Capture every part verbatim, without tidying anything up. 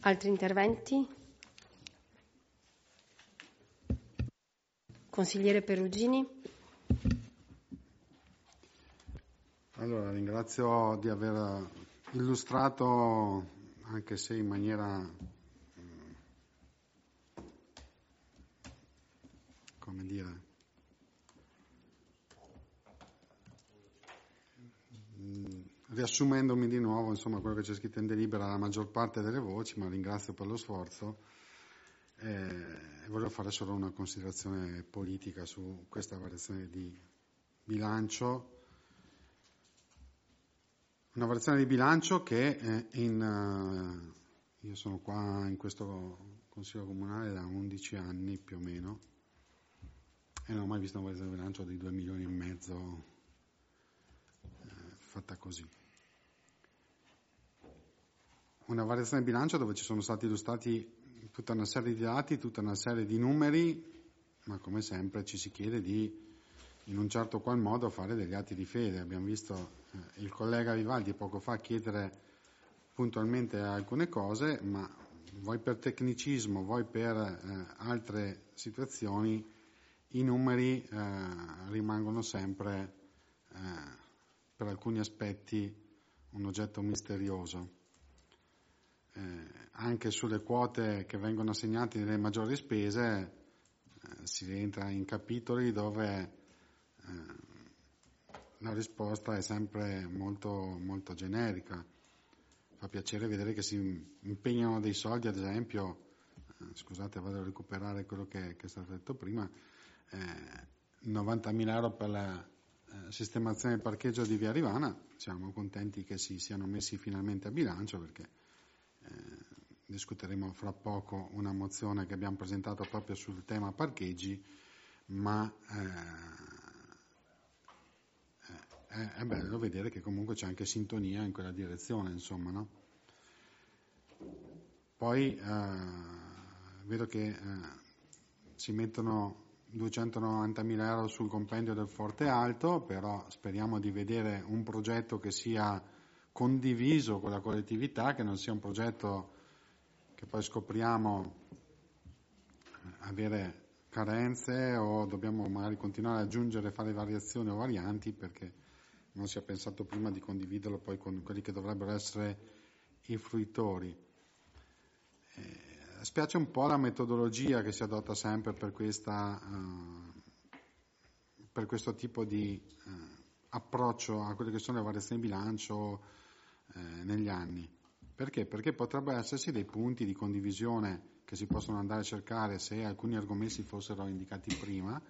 Altri interventi? Consigliere Perugini. Allora, ringrazio di aver illustrato, anche se in maniera, come dire, riassumendomi di nuovo, insomma, quello che c'è scritto in delibera, la maggior parte delle voci, ma ringrazio per lo sforzo. E voglio fare solo una considerazione politica su questa variazione di bilancio. Una variazione di bilancio che eh, in, uh, io sono qua in questo Consiglio Comunale da undici anni più o meno e non ho mai visto una variazione di bilancio di due milioni e mezzo eh, fatta così. Una variazione di bilancio dove ci sono stati illustrati tutta una serie di dati, tutta una serie di numeri, ma come sempre ci si chiede di in un certo qual modo fare degli atti di fede. Abbiamo visto eh, il collega Vivaldi poco fa chiedere puntualmente alcune cose, ma vuoi per tecnicismo, vuoi per eh, altre situazioni, i numeri eh, rimangono sempre eh, per alcuni aspetti un oggetto misterioso. Eh, anche sulle quote che vengono assegnate nelle maggiori spese eh, si rientra in capitoli dove la risposta è sempre molto, molto generica. Fa piacere vedere che si impegnano dei soldi, ad esempio, eh, scusate, vado a recuperare quello che, che è stato detto prima, eh, novantamila euro per la eh, sistemazione del parcheggio di Via Rivana. Siamo contenti che si siano messi finalmente a bilancio, perché eh, discuteremo fra poco una mozione che abbiamo presentato proprio sul tema parcheggi, ma eh, è bello vedere che comunque c'è anche sintonia in quella direzione, insomma, no? Poi eh, vedo che eh, si mettono duecentonovantamila euro sul compendio del Forte Alto, però speriamo di vedere un progetto che sia condiviso con la collettività, che non sia un progetto che poi scopriamo avere carenze o dobbiamo magari continuare ad aggiungere, fare variazioni o varianti, perché non si è pensato prima di condividerlo poi con quelli che dovrebbero essere i fruitori. Eh, spiace un po' la metodologia che si adotta sempre per questa uh, per questo tipo di uh, approccio a quelle che sono le variazioni di bilancio eh, negli anni. Perché? Perché potrebbero esserci dei punti di condivisione che si possono andare a cercare se alcuni argomenti fossero indicati prima,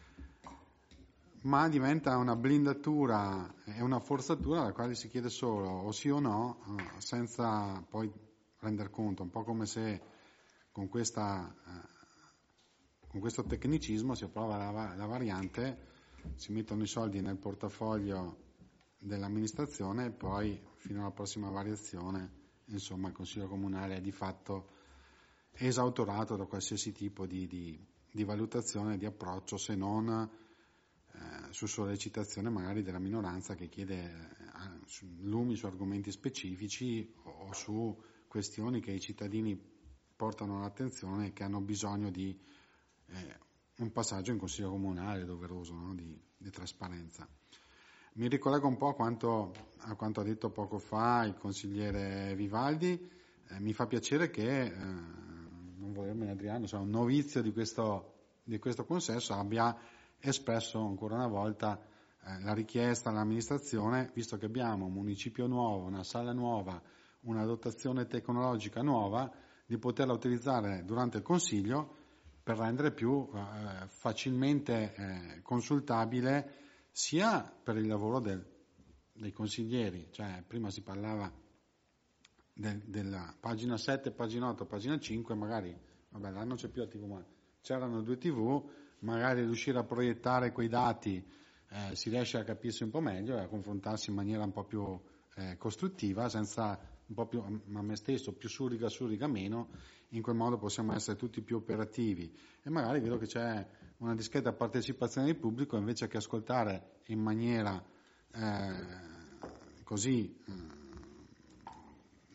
ma diventa una blindatura e una forzatura alla quale si chiede solo o sì o no, eh, senza poi render conto, un po' come se con, questa, eh, con questo tecnicismo si approva la, la variante, si mettono i soldi nel portafoglio dell'amministrazione e poi fino alla prossima variazione, insomma, il Consiglio Comunale è di fatto esautorato da qualsiasi tipo di, di, di valutazione, di approccio, se non eh, su sollecitazione magari della minoranza che chiede eh, su, lumi su argomenti specifici o, o su questioni che i cittadini portano all'attenzione e che hanno bisogno di eh, un passaggio in Consiglio Comunale doveroso, no? di, di trasparenza. Mi ricollego un po' a quanto, a quanto ha detto poco fa il consigliere Vivaldi. Eh, mi fa piacere che, eh, non volermene Adriano, cioè un novizio di questo, di questo consesso abbia espresso ancora una volta eh, la richiesta all'amministrazione, visto che abbiamo un municipio nuovo, una sala nuova, una dotazione tecnologica nuova, di poterla utilizzare durante il Consiglio per rendere più eh, facilmente eh, consultabile sia per il lavoro del, dei consiglieri, cioè prima si parlava del, della pagina sette, pagina otto, pagina cinque, magari, vabbè, là non c'è più la tivù, ma c'erano due tivù, magari riuscire a proiettare quei dati eh, si riesce a capirsi un po' meglio e a confrontarsi in maniera un po' più eh, costruttiva, senza un po' più a me stesso, più su riga su riga meno, in quel modo possiamo essere tutti più operativi e magari vedo che c'è una discreta partecipazione del pubblico, invece che ascoltare in maniera eh, così eh,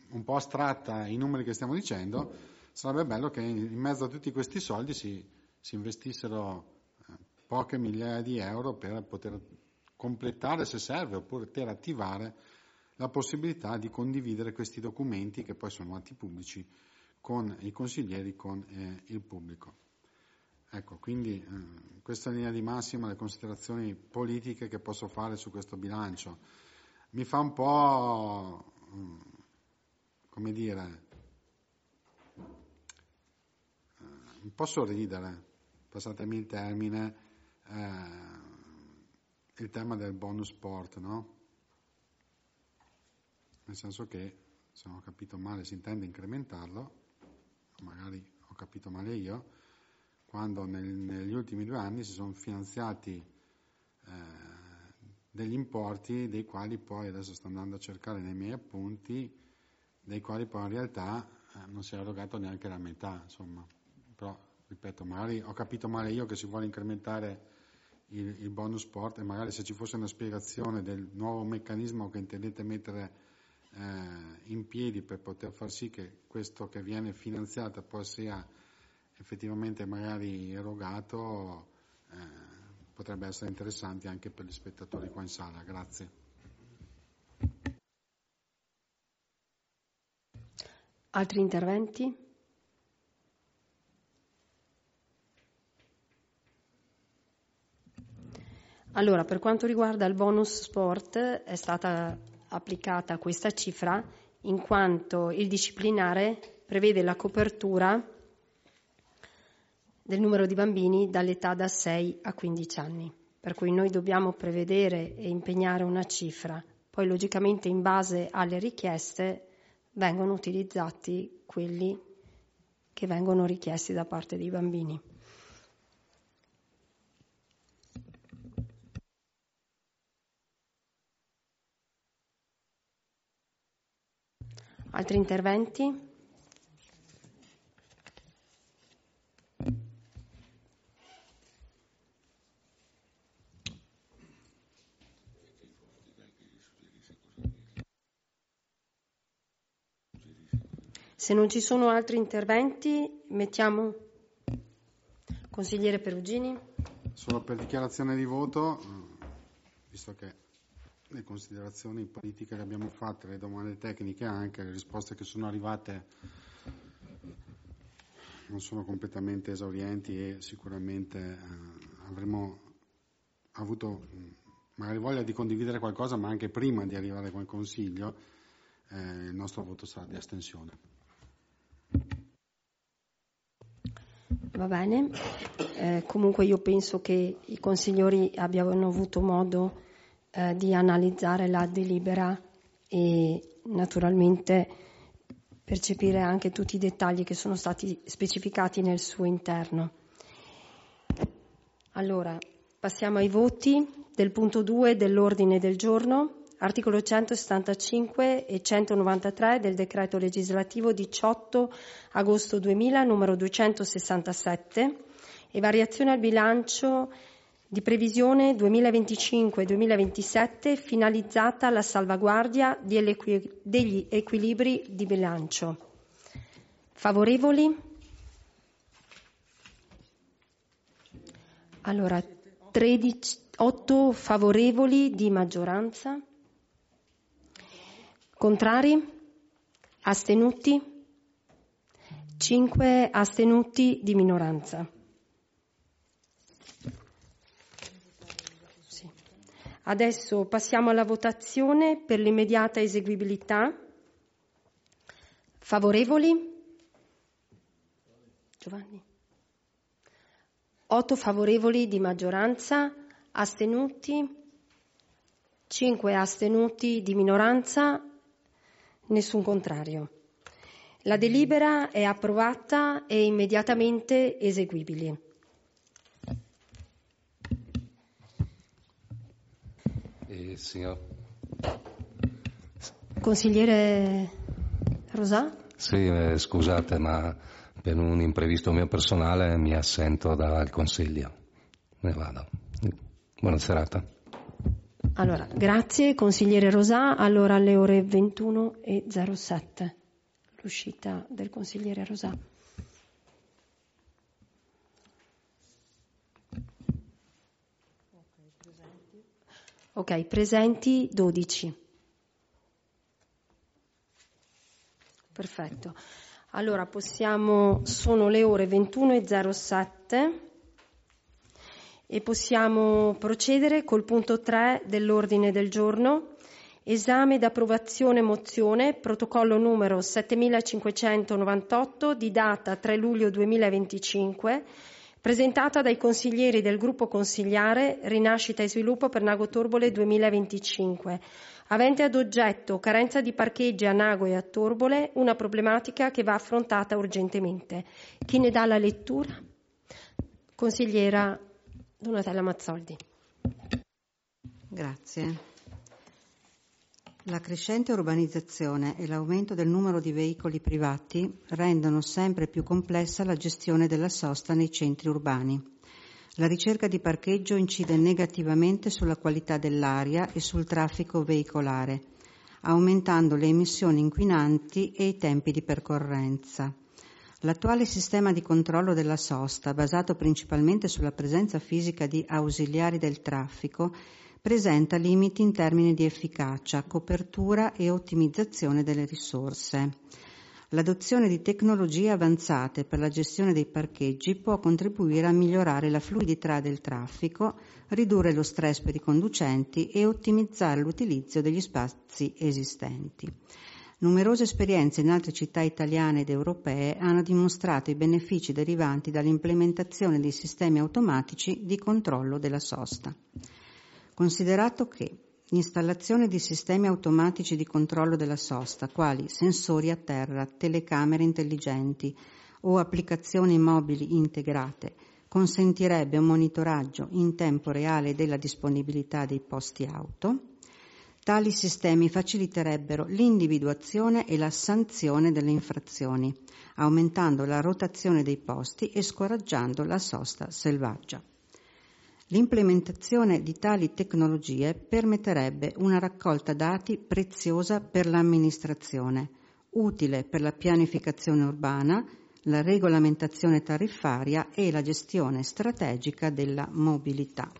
un po' astratta i numeri che stiamo dicendo, sarebbe bello che in mezzo a tutti questi soldi si, si investissero eh, poche migliaia di euro per poter completare, se serve, oppure per attivare la possibilità di condividere questi documenti, che poi sono atti pubblici, con i consiglieri, con eh, il pubblico. Ecco, quindi eh, questa è in linea di massima le considerazioni politiche che posso fare su questo bilancio. Mi fa un po', mm, come dire, eh, un po' sorridere, passatemi il termine, eh, il tema del bonus sport, no? Nel senso che, se non ho capito male, si intende incrementarlo, magari ho capito male io, quando nel, negli ultimi due anni si sono finanziati eh, degli importi dei quali poi, adesso sto andando a cercare nei miei appunti, dei quali poi in realtà eh, non si è erogato neanche la metà, insomma. Però, ripeto, magari ho capito male io che si vuole incrementare il, il bonus sport, e magari se ci fosse una spiegazione del nuovo meccanismo che intendete mettere Eh, in piedi per poter far sì che questo che viene finanziato poi sia effettivamente magari erogato, eh, potrebbe essere interessante anche per gli spettatori qua in sala. Grazie. Altri interventi? Allora, per quanto riguarda il bonus sport, è stata applicata questa cifra in quanto il disciplinare prevede la copertura del numero di bambini dall'età da sei a quindici anni, per cui noi dobbiamo prevedere e impegnare una cifra, poi logicamente in base alle richieste vengono utilizzati quelli che vengono richiesti da parte dei bambini. Altri interventi? Se non ci sono altri interventi, mettiamo consigliere Perugini. Solo per dichiarazione di voto, visto che le considerazioni politiche le abbiamo fatte, le domande tecniche anche, le risposte che sono arrivate non sono completamente esaurienti e sicuramente eh, avremmo avuto magari voglia di condividere qualcosa, ma anche prima di arrivare con il Consiglio eh, il nostro voto sarà di astensione. Va bene, eh, comunque io penso che i consiglieri abbiano avuto modo eh, di analizzare la delibera e naturalmente percepire anche tutti i dettagli che sono stati specificati nel suo interno. Allora, passiamo ai voti del punto due dell'ordine del giorno. Articolo centosettantacinque e centonovantatré del decreto legislativo diciotto agosto duemila numero duecentosessantasette e variazione al bilancio di previsione duemilaventicinque duemilaventisette finalizzata alla salvaguardia degli equilibri di bilancio. Favorevoli? Allora, tredici, otto favorevoli di maggioranza. Contrari? Astenuti? cinque astenuti di minoranza. Sì. Adesso passiamo alla votazione per l'immediata eseguibilità. Favorevoli? Giovanni? otto favorevoli di maggioranza, astenuti? cinque astenuti di minoranza. Nessun contrario. La delibera è approvata e immediatamente eseguibile. Eh, signor... Consigliere Rosà? Sì, eh, scusate, ma per un imprevisto mio personale mi assento dal Consiglio. Ne vado. Buona serata. Allora, grazie consigliere Rosà. Allora alle ore ventuno e zero sette. l'uscita del consigliere Rosà. Ok, presenti dodici. Perfetto. Allora possiamo, sono le ore ventuno e zero sette e possiamo procedere col punto tre dell'ordine del giorno, esame ed approvazione mozione, protocollo numero settemilacinquecentonovantotto di data tre luglio duemilaventicinque, presentata dai consiglieri del gruppo consigliare Rinascita e Sviluppo per Nago Torbole duemilaventicinque, avente ad oggetto carenza di parcheggi a Nago e a Torbole, una problematica che va affrontata urgentemente. Chi ne dà la lettura? Consigliera Donatella Mazzoldi. Grazie. La crescente urbanizzazione e l'aumento del numero di veicoli privati rendono sempre più complessa la gestione della sosta nei centri urbani. La ricerca di parcheggio incide negativamente sulla qualità dell'aria e sul traffico veicolare, aumentando le emissioni inquinanti e i tempi di percorrenza. L'attuale sistema di controllo della sosta, basato principalmente sulla presenza fisica di ausiliari del traffico, presenta limiti in termini di efficacia, copertura e ottimizzazione delle risorse. L'adozione di tecnologie avanzate per la gestione dei parcheggi può contribuire a migliorare la fluidità del traffico, ridurre lo stress per i conducenti e ottimizzare l'utilizzo degli spazi esistenti. Numerose esperienze in altre città italiane ed europee hanno dimostrato i benefici derivanti dall'implementazione dei sistemi automatici di controllo della sosta. Considerato che l'installazione di sistemi automatici di controllo della sosta, quali sensori a terra, telecamere intelligenti o applicazioni mobili integrate, consentirebbe un monitoraggio in tempo reale della disponibilità dei posti auto, tali sistemi faciliterebbero l'individuazione e la sanzione delle infrazioni, aumentando la rotazione dei posti e scoraggiando la sosta selvaggia. L'implementazione di tali tecnologie permetterebbe una raccolta dati preziosa per l'amministrazione, utile per la pianificazione urbana, la regolamentazione tariffaria e la gestione strategica della mobilità.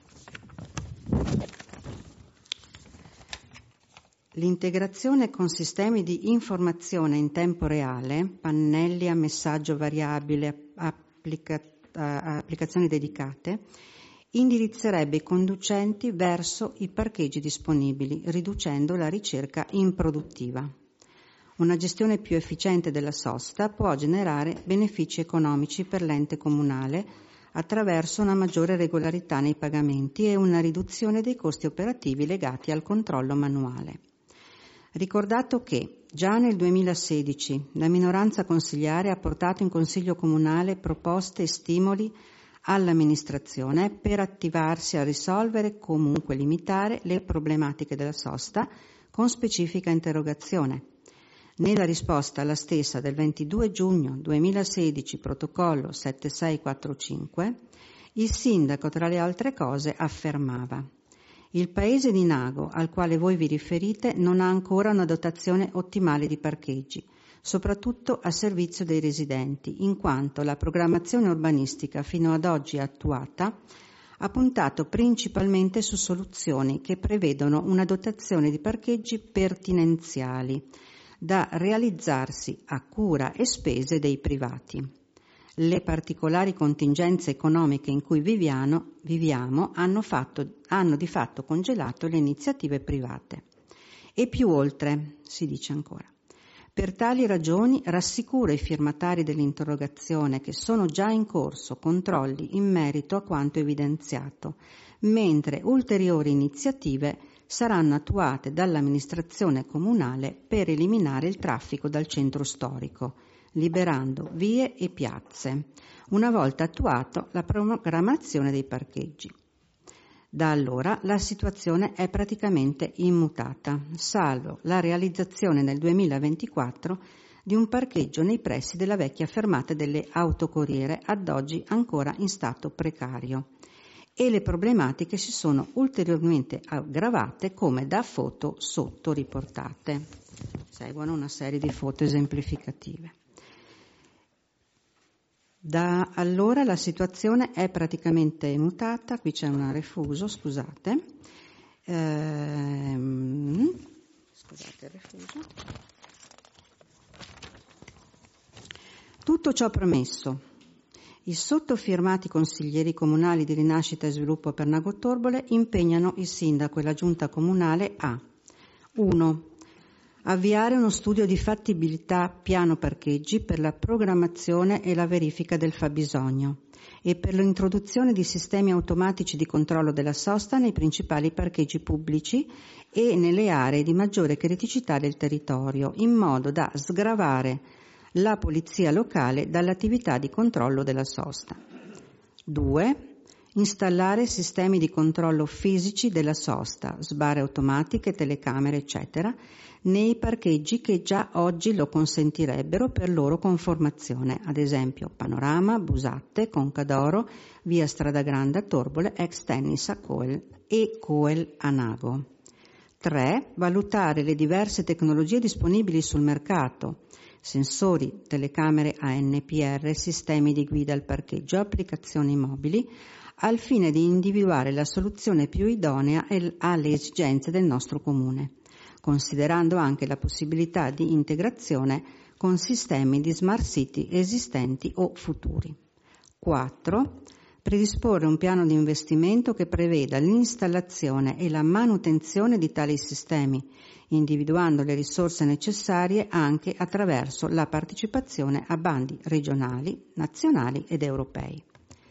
L'integrazione con sistemi di informazione in tempo reale, pannelli a messaggio variabile, applica- applicazioni dedicate, indirizzerebbe i conducenti verso i parcheggi disponibili, riducendo la ricerca improduttiva. Una gestione più efficiente della sosta può generare benefici economici per l'ente comunale attraverso una maggiore regolarità nei pagamenti e una riduzione dei costi operativi legati al controllo manuale. Ricordato che già nel duemilasedici la minoranza consigliare ha portato in Consiglio Comunale proposte e stimoli all'amministrazione per attivarsi a risolvere e comunque limitare le problematiche della sosta con specifica interrogazione. Nella risposta alla stessa del ventidue giugno duemilasedici, protocollo settantasei quarantacinque, il sindaco, tra le altre cose, affermava: il paese di Nago, al quale voi vi riferite, non ha ancora una dotazione ottimale di parcheggi, soprattutto a servizio dei residenti, in quanto la programmazione urbanistica fino ad oggi attuata ha puntato principalmente su soluzioni che prevedono una dotazione di parcheggi pertinenziali da realizzarsi a cura e spese dei privati. Le particolari contingenze economiche in cui viviamo, viviamo hanno, fatto, hanno di fatto congelato le iniziative private. E più oltre, si dice ancora. Per tali ragioni rassicuro i firmatari dell'interrogazione che sono già in corso controlli in merito a quanto evidenziato, mentre ulteriori iniziative saranno attuate dall'amministrazione comunale per eliminare il traffico dal centro storico, liberando vie e piazze, una volta attuata la programmazione dei parcheggi. Da allora la situazione è praticamente immutata, salvo la realizzazione nel duemilaventiquattro di un parcheggio nei pressi della vecchia fermata delle autocorriere, ad oggi ancora in stato precario, e le problematiche si sono ulteriormente aggravate come da foto sotto riportate. Seguono una serie di foto esemplificative. Da allora la situazione è praticamente mutata. Qui c'è una refuso, scusate. Ehm, scusate il refuso. Tutto ciò premesso, i sottofirmati consiglieri comunali di Rinascita e Sviluppo per Nago Torbole impegnano il sindaco e la giunta comunale a uno. Avviare uno studio di fattibilità piano parcheggi per la programmazione e la verifica del fabbisogno e per l'introduzione di sistemi automatici di controllo della sosta nei principali parcheggi pubblici e nelle aree di maggiore criticità del territorio, in modo da sgravare la polizia locale dall'attività di controllo della sosta. due. Installare sistemi di controllo fisici della sosta, sbarre automatiche, telecamere, eccetera, nei parcheggi che già oggi lo consentirebbero per loro conformazione, ad esempio Panorama, Busatte, Concadoro, via Stradagrande a Torbole, ex Tennis a Coel e Coel a Nago. tre. Valutare le diverse tecnologie disponibili sul mercato, sensori, telecamere A N P R, sistemi di guida al parcheggio, applicazioni mobili, al fine di individuare la soluzione più idonea alle esigenze del nostro comune, considerando anche la possibilità di integrazione con sistemi di smart city esistenti o futuri. quattro. Predisporre un piano di investimento che preveda l'installazione e la manutenzione di tali sistemi, individuando le risorse necessarie anche attraverso la partecipazione a bandi regionali, nazionali ed europei.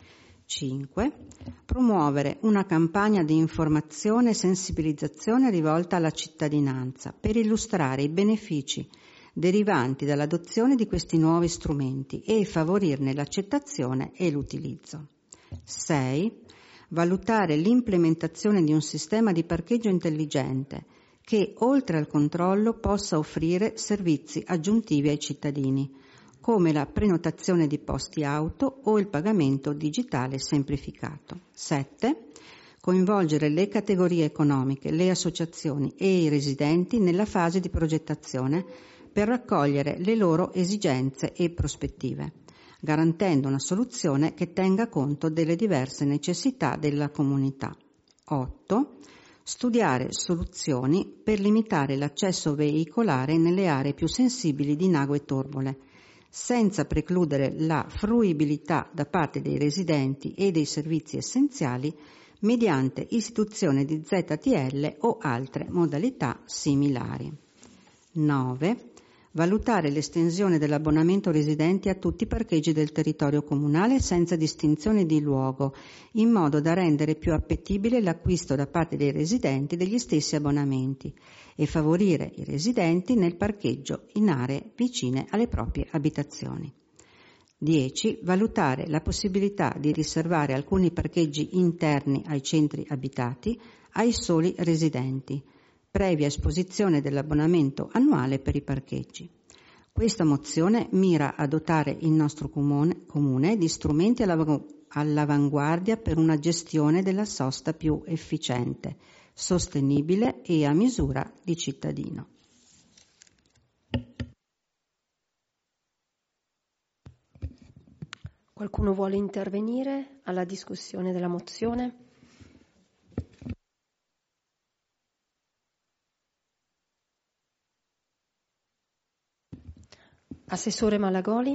cinque. Promuovere una campagna di informazione e sensibilizzazione rivolta alla cittadinanza per illustrare i benefici derivanti dall'adozione di questi nuovi strumenti e favorirne l'accettazione e l'utilizzo. sei. Valutare l'implementazione di un sistema di parcheggio intelligente che, oltre al controllo, possa offrire servizi aggiuntivi ai cittadini, come la prenotazione di posti auto o il pagamento digitale semplificato. sette. Coinvolgere le categorie economiche, le associazioni e i residenti nella fase di progettazione per raccogliere le loro esigenze e prospettive, garantendo una soluzione che tenga conto delle diverse necessità della comunità. otto. Studiare soluzioni per limitare l'accesso veicolare nelle aree più sensibili di Nago e Torbole, senza precludere la fruibilità da parte dei residenti e dei servizi essenziali mediante istituzione di Z T L o altre modalità similari. nove. Valutare l'estensione dell'abbonamento residenti a tutti i parcheggi del territorio comunale senza distinzione di luogo, in modo da rendere più appetibile l'acquisto da parte dei residenti degli stessi abbonamenti e favorire i residenti nel parcheggio in aree vicine alle proprie abitazioni. dieci. Valutare la possibilità di riservare alcuni parcheggi interni ai centri abitati ai soli residenti, previa esposizione dell'abbonamento annuale per i parcheggi. Questa mozione mira a dotare il nostro comune, comune di strumenti all'avanguardia per una gestione della sosta più efficiente, sostenibile e a misura di cittadino. Qualcuno vuole intervenire alla discussione della mozione? Assessore Malagoli.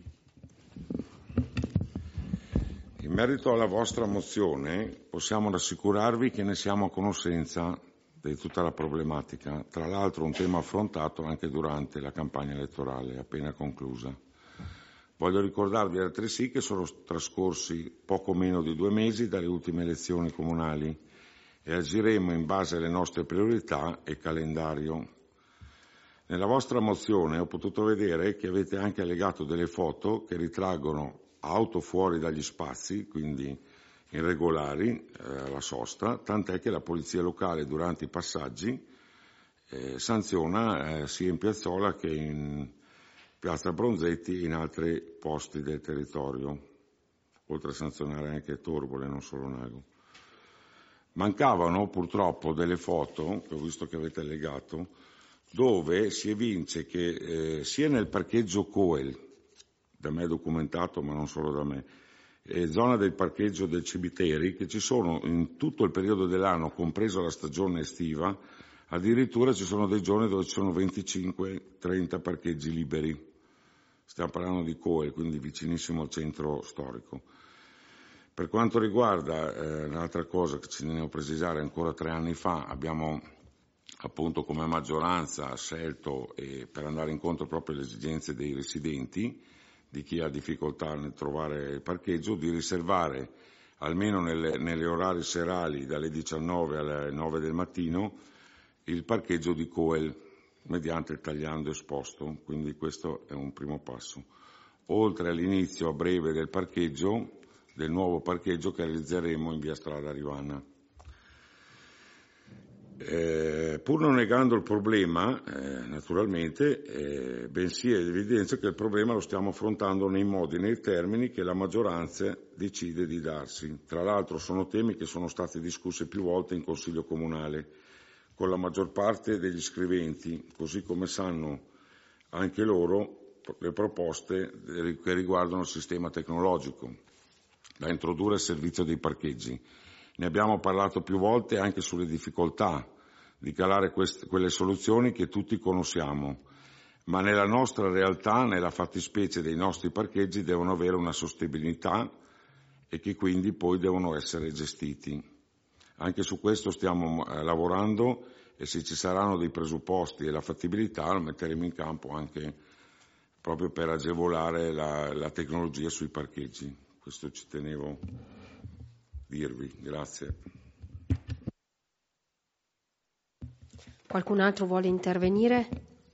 In merito alla vostra mozione possiamo rassicurarvi che ne siamo a conoscenza di tutta la problematica, tra l'altro un tema affrontato anche durante la campagna elettorale appena conclusa. Voglio ricordarvi altresì che sono trascorsi poco meno di due mesi dalle ultime elezioni comunali e agiremo in base alle nostre priorità e calendario. Nella vostra mozione ho potuto vedere che avete anche allegato delle foto che ritraggono auto fuori dagli spazi, quindi irregolari, eh, alla sosta, tant'è che la polizia locale durante i passaggi eh, sanziona eh, sia in Piazzola che in Piazza Bronzetti e in altri posti del territorio, oltre a sanzionare anche Torbole, non solo Nago. Mancavano purtroppo delle foto, che ho visto che avete allegato, dove si evince che eh, sia nel parcheggio Coel, da me documentato ma non solo da me, eh, zona del parcheggio del Cimiteri, che ci sono in tutto il periodo dell'anno, compresa la stagione estiva, addirittura ci sono dei giorni dove ci sono venticinque trenta parcheggi liberi. Stiamo parlando di Coel, quindi vicinissimo al centro storico. Per quanto riguarda eh, un'altra cosa che ci tenevo a precisare, ancora tre anni fa abbiamo appunto come maggioranza scelto, eh, per andare incontro proprio alle esigenze dei residenti, di chi ha difficoltà nel trovare il parcheggio, di riservare almeno nelle, nelle orari serali dalle diciannove alle nove del mattino il parcheggio di Coel mediante il tagliando esposto, quindi questo è un primo passo. Oltre all'inizio a breve del parcheggio, del nuovo parcheggio che realizzeremo in via Strada Rivanna. Eh, pur non negando il problema, eh, naturalmente, eh, bensì è evidente che il problema lo stiamo affrontando nei modi e nei termini che la maggioranza decide di darsi. Tra l'altro sono temi che sono stati discussi più volte in Consiglio Comunale con la maggior parte degli iscriventi, così come sanno anche loro le proposte che riguardano il sistema tecnologico da introdurre al servizio dei parcheggi. Ne abbiamo parlato più volte anche sulle difficoltà di calare queste, quelle soluzioni che tutti conosciamo, ma nella nostra realtà, nella fattispecie dei nostri parcheggi, devono avere una sostenibilità e che quindi poi devono essere gestiti. Anche su questo stiamo eh, lavorando e se ci saranno dei presupposti e la fattibilità lo metteremo in campo anche proprio per agevolare la, la tecnologia sui parcheggi. Questo ci tenevo a dirvi. Grazie. Qualcun altro vuole intervenire?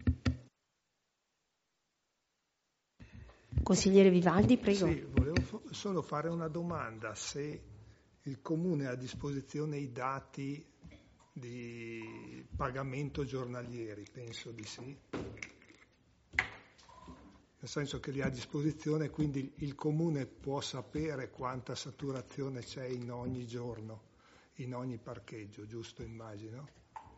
Consigliere Vivaldi, prego. Sì, volevo solo fare una domanda. Se il Comune ha a disposizione i dati di pagamento giornalieri, penso di sì. Nel senso che li ha a disposizione, quindi il Comune può sapere quanta saturazione c'è in ogni giorno, in ogni parcheggio, giusto immagino?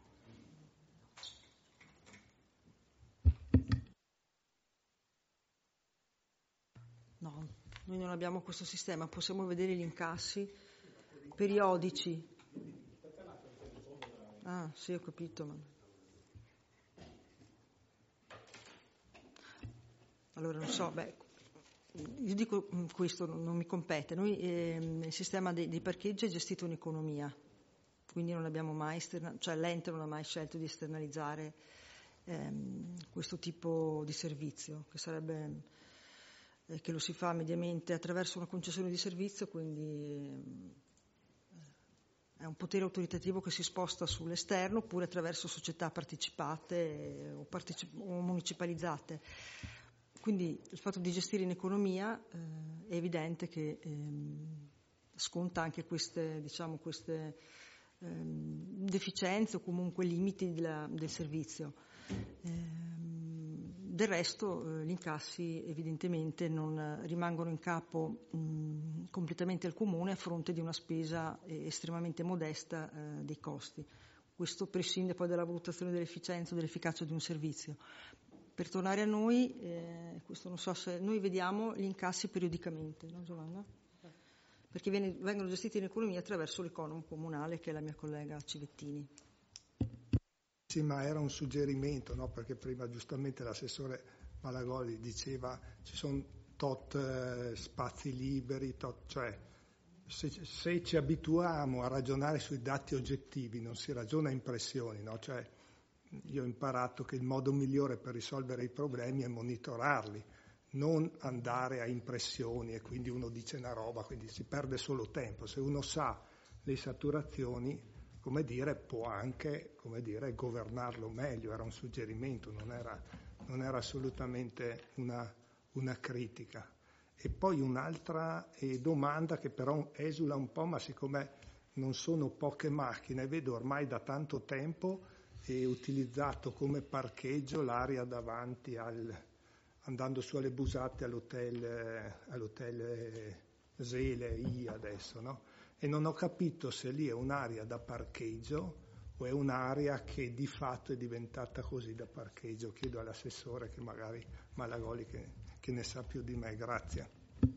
No, noi non abbiamo questo sistema, possiamo vedere gli incassi periodici. Ah, sì, ho capito. Ma... Allora, non so, beh, io dico questo, non mi compete. Noi, eh, il sistema dei, dei parcheggi è gestito in economia, quindi non abbiamo mai, esterna- cioè l'ente non ha mai scelto di esternalizzare ehm, questo tipo di servizio, che sarebbe... che lo si fa mediamente attraverso una concessione di servizio, quindi è un potere autoritativo che si sposta sull'esterno oppure attraverso società partecipate o, partecip- o municipalizzate. Quindi il fatto di gestire in economia eh, è evidente che ehm, sconta anche queste, diciamo, queste ehm, deficienze o comunque limiti della, del servizio. Eh, Del resto eh, gli incassi evidentemente non eh, rimangono in capo mh, completamente al Comune a fronte di una spesa eh, estremamente modesta eh, dei costi. Questo prescinde poi dalla valutazione dell'efficienza o dell'efficacia di un servizio. Per tornare a noi, eh, questo non so se noi vediamo gli incassi periodicamente, no Giovanna? Perché viene, vengono gestiti in economia attraverso l'economo comunale che è la mia collega Civettini. Sì, ma era un suggerimento, no? Perché prima giustamente l'assessore Malagoli diceva ci sono tot eh, spazi liberi, tot, cioè se, se ci abituiamo a ragionare sui dati oggettivi non si ragiona a impressioni, no? Cioè io ho imparato che il modo migliore per risolvere i problemi è monitorarli, non andare a impressioni e quindi uno dice una roba, quindi si perde solo tempo. Se uno sa le saturazioni, come dire, può anche, come dire, governarlo meglio. Era un suggerimento, non era, non era assolutamente una, una critica. E poi un'altra eh, domanda che però esula un po', ma siccome non sono poche macchine, vedo ormai da tanto tempo è utilizzato come parcheggio l'area davanti al, andando su alle Busate all'hotel, eh, all'hotel eh, Zele I adesso, no? E non ho capito se lì è un'area da parcheggio o è un'area che di fatto è diventata così da parcheggio? Chiedo all'assessore, che magari Malagoli che, che ne sa più di me. Grazie.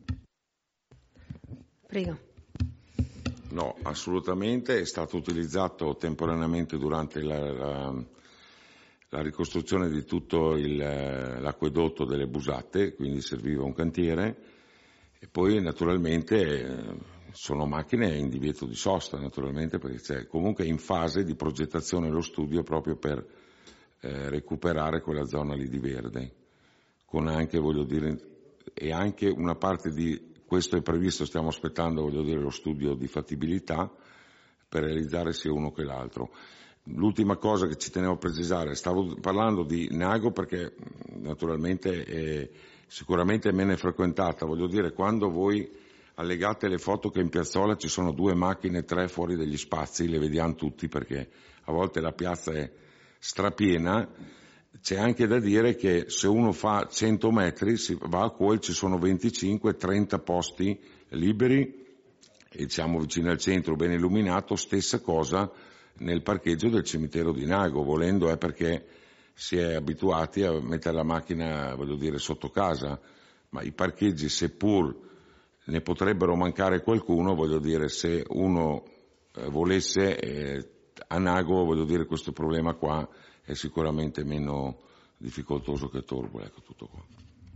Prego. No, assolutamente, è stato utilizzato temporaneamente durante la, la, la ricostruzione di tutto il, l'acquedotto delle Busate, quindi serviva un cantiere, e poi naturalmente sono macchine in divieto di sosta, naturalmente, perché c'è comunque in fase di progettazione lo studio proprio per eh, recuperare quella zona lì di verde, con anche, voglio dire, e anche una parte di questo è previsto, stiamo aspettando, voglio dire, lo studio di fattibilità per realizzare sia uno che l'altro. L'ultima cosa che ci tenevo a precisare, stavo parlando di Nago perché naturalmente è, sicuramente è meno frequentata, voglio dire, quando voi allegate le foto che in piazzola ci sono due macchine, tre fuori degli spazi, le vediamo tutti perché a volte la piazza è strapiena. C'è anche da dire che se uno fa cento metri, si va a Cuol, ci sono venticinque trenta posti liberi e siamo vicini al centro, ben illuminato, stessa cosa nel parcheggio del cimitero di Nago, volendo è perché si è abituati a mettere la macchina, voglio dire, sotto casa, ma i parcheggi, seppur ne potrebbero mancare qualcuno, voglio dire, se uno eh, volesse eh, a Nago, voglio dire, questo problema qua è sicuramente meno difficoltoso che a Torbole, ecco, tutto qua.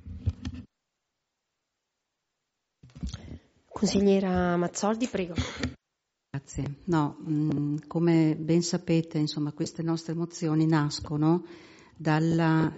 Consigliera Mazzoldi, prego. Grazie. No, mh, come ben sapete, insomma, queste nostre mozioni nascono dalla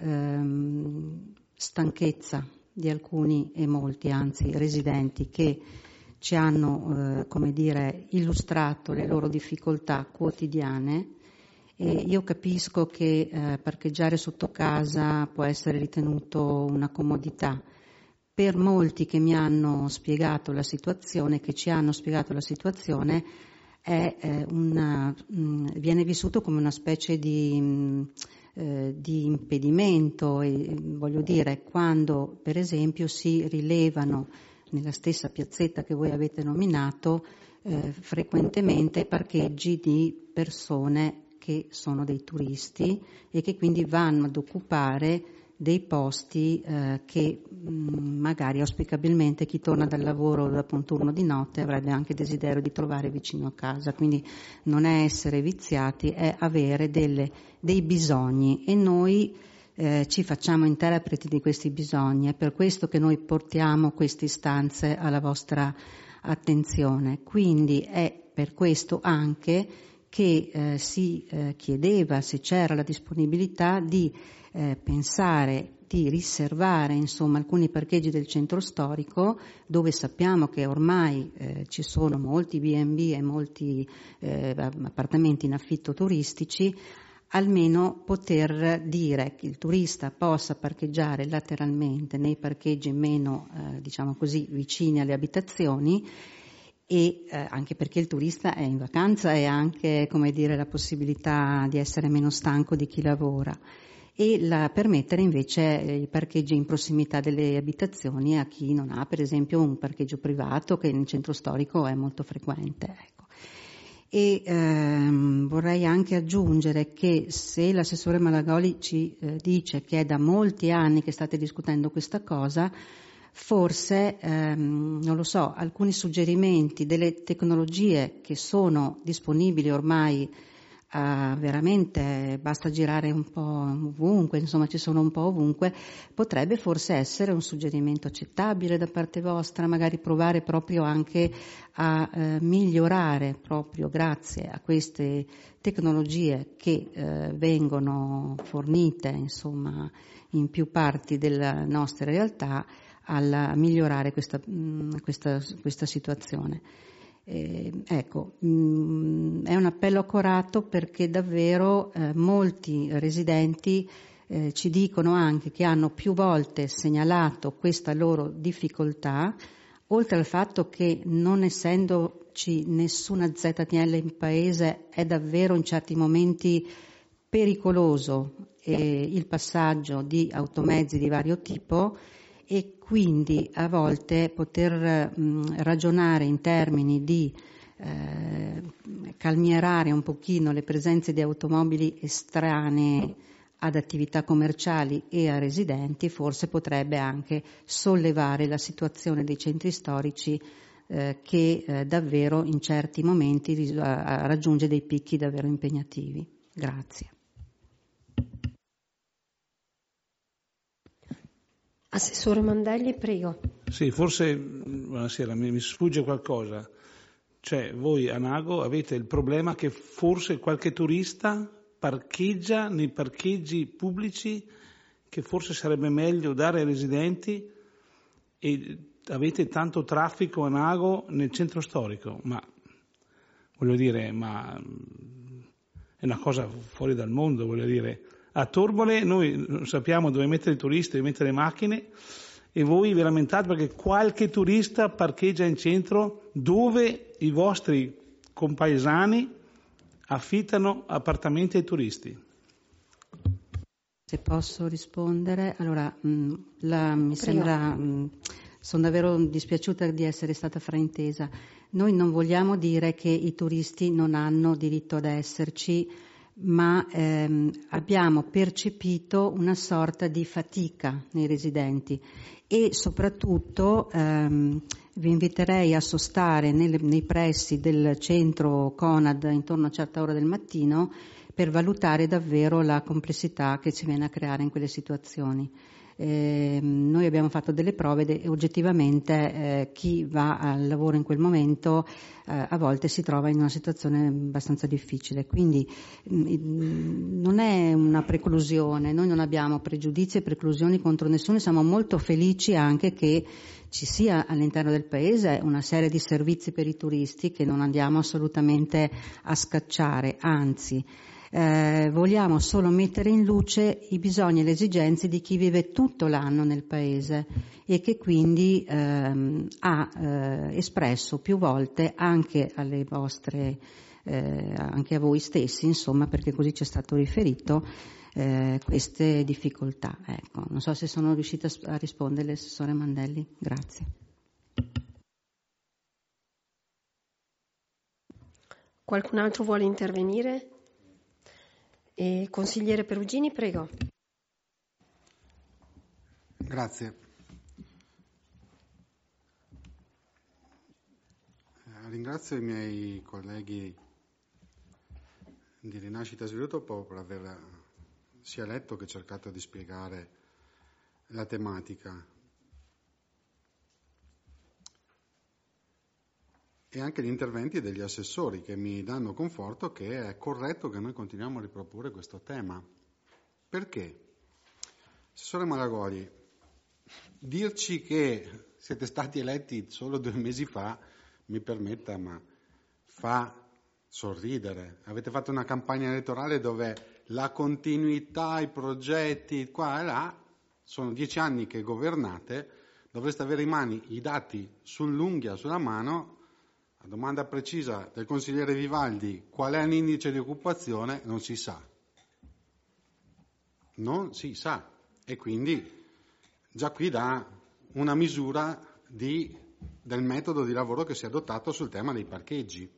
ehm, stanchezza di alcuni e molti, anzi, residenti che ci hanno, eh, come dire, illustrato le loro difficoltà quotidiane. E io capisco che eh, parcheggiare sotto casa può essere ritenuto una comodità. Per molti che mi hanno spiegato la situazione, che ci hanno spiegato la situazione, è, eh, una, mh, viene vissuto come una specie di, mh, eh, di impedimento. E, voglio dire, quando per esempio si rilevano nella stessa piazzetta che voi avete nominato eh, frequentemente parcheggi di persone che sono dei turisti e che quindi vanno ad occupare dei posti eh, che mh, magari auspicabilmente chi torna dal lavoro dopo un turno di notte avrebbe anche desiderio di trovare vicino a casa. Quindi non è essere viziati, è avere delle, dei bisogni e noi eh, ci facciamo interpreti di questi bisogni. È per questo che noi portiamo queste istanze alla vostra attenzione. Quindi è per questo anche che eh, si eh, chiedeva se c'era la disponibilità di eh, pensare di riservare insomma alcuni parcheggi del centro storico, dove sappiamo che ormai eh, ci sono molti B and B e molti eh, appartamenti in affitto turistici, almeno poter dire che il turista possa parcheggiare lateralmente nei parcheggi meno eh, diciamo così vicini alle abitazioni. E eh, anche perché il turista è in vacanza e ha anche, come dire, la possibilità di essere meno stanco di chi lavora, e la, permettere invece eh, i parcheggi in prossimità delle abitazioni a chi non ha per esempio un parcheggio privato, che nel centro storico è molto frequente, ecco. E ehm, vorrei anche aggiungere che se l'assessore Malagoli ci eh, dice che è da molti anni che state discutendo questa cosa, forse, ehm, non lo so, alcuni suggerimenti delle tecnologie che sono disponibili ormai eh, veramente, basta girare un po' ovunque, insomma ci sono un po' ovunque, potrebbe forse essere un suggerimento accettabile da parte vostra, magari provare proprio anche a eh, migliorare proprio grazie a queste tecnologie che eh, vengono fornite, insomma, in più parti della nostra realtà, a migliorare questa, questa, questa situazione. Eh, ecco, mh, è un appello accorato perché davvero eh, molti residenti eh, ci dicono anche che hanno più volte segnalato questa loro difficoltà, oltre al fatto che non essendoci nessuna Z T L in paese è davvero in certi momenti pericoloso eh, il passaggio di automezzi di vario tipo, e quindi a volte poter mh, ragionare in termini di eh, calmierare un pochino le presenze di automobili estranee ad attività commerciali e a residenti, forse potrebbe anche sollevare la situazione dei centri storici eh, che eh, davvero in certi momenti ris- raggiunge dei picchi davvero impegnativi. Grazie. Assessore Mandelli, prego. Sì, forse, buonasera, mi, mi sfugge qualcosa. Cioè, voi a Nago avete il problema che forse qualche turista parcheggia nei parcheggi pubblici che forse sarebbe meglio dare ai residenti, e avete tanto traffico a Nago nel centro storico, ma voglio dire, ma è una cosa fuori dal mondo, voglio dire. A Torbole noi non sappiamo dove mettere i turisti, dove mettere le macchine, e voi vi lamentate perché qualche turista parcheggia in centro dove i vostri compaesani affittano appartamenti ai turisti. Se posso rispondere, allora mh, la, mi Prego. sembra, mh, sono davvero dispiaciuta di essere stata fraintesa. Noi non vogliamo dire che i turisti non hanno diritto ad esserci, ma ehm, abbiamo percepito una sorta di fatica nei residenti, e soprattutto ehm, vi inviterei a sostare nelle, nei pressi del centro Conad intorno a certa ora del mattino per valutare davvero la complessità che si viene a creare in quelle situazioni. Eh, noi abbiamo fatto delle prove e oggettivamente eh, chi va al lavoro in quel momento eh, a volte si trova in una situazione abbastanza difficile, quindi mh, non è una preclusione, noi non abbiamo pregiudizi e preclusioni contro nessuno, siamo molto felici anche che ci sia all'interno del paese una serie di servizi per i turisti che non andiamo assolutamente a scacciare, anzi Eh, vogliamo solo mettere in luce i bisogni e le esigenze di chi vive tutto l'anno nel paese e che quindi ehm, ha eh, espresso più volte anche alle vostre, eh, anche a voi stessi, insomma, perché così ci è stato riferito, eh, queste difficoltà. Ecco, non so se sono riuscita a rispondere, assessore Mandelli. Grazie. Qualcun altro vuole intervenire? E consigliere Perugini, prego. Grazie. Eh, ringrazio i miei colleghi di Rinascita e Sviluppo per aver sia letto che cercato di spiegare la tematica. E anche gli interventi degli assessori che mi danno conforto che è corretto che noi continuiamo a riproporre questo tema. Perché? Assessore Malagoli, dirci che siete stati eletti solo due mesi fa, mi permetta, ma fa sorridere. Avete fatto una campagna elettorale dove la continuità, i progetti qua e là, sono dieci anni che governate, dovreste avere in mano i dati sull'unghia, sulla mano. La domanda precisa del consigliere Vivaldi, qual è l'indice di occupazione? Non si sa. Non si sa. E quindi già qui dà una misura di, del metodo di lavoro che si è adottato sul tema dei parcheggi.